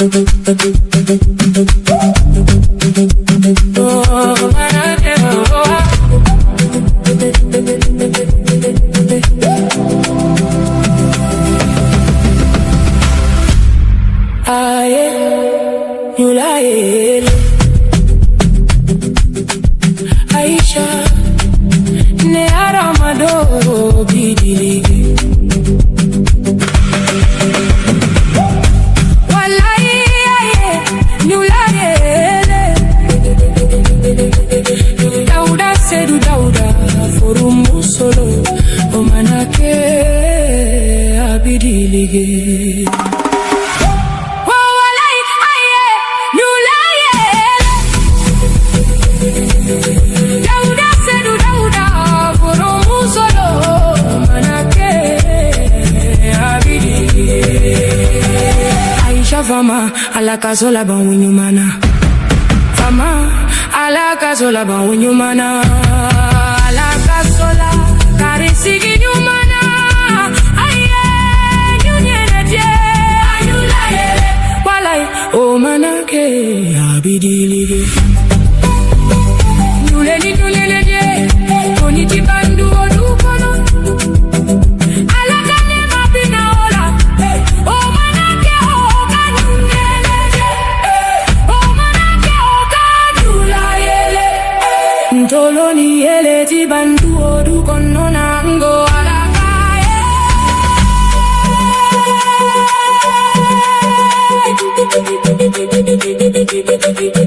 Aisha ne aramado bidiligi wallahi nyulaye dauda sedu dauda forumu solo omanake abidiligi Fama ala kasola ban winyumana Fama ala kasola ban winyumana ala kasola karisigi nyumana aye nyunyene die ayula yele walai o manake abidilige nyuleni nyulele die koniti bandu odukono ala kane mapina ola o manake Toloni ele ti bandu odu kono nango alakaye